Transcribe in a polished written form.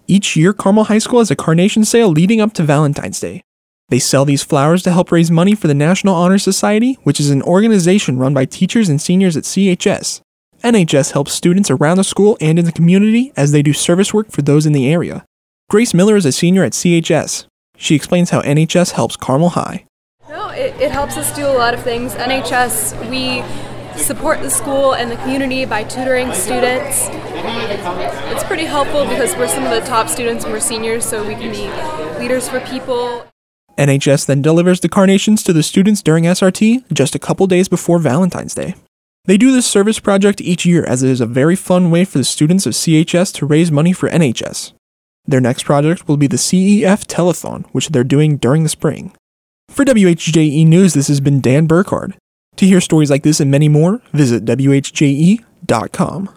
Each year, Carmel High School has a carnation sale leading up to Valentine's Day. They sell these flowers to help raise money for the National Honor Society, which is an organization run by teachers and seniors at CHS. NHS helps students around the school and in the community as they do service work for those in the area. Grace Miller is a senior at CHS. She explains how NHS helps Carmel High. It helps us do a lot of things. NHS, we support the school and the community by tutoring students. It's pretty helpful because we're some of the top students and we're seniors, so we can be leaders for people. NHS then delivers the carnations to the students during SRT just a couple days before Valentine's Day. They do this service project each year as it is a very fun way for the students of CHS to raise money for NHS. Their next project will be the CEF Telethon, which they're doing during the spring. For WHJE News, this has been Dan Burkhardt. To hear stories like this and many more, visit WHJE.com.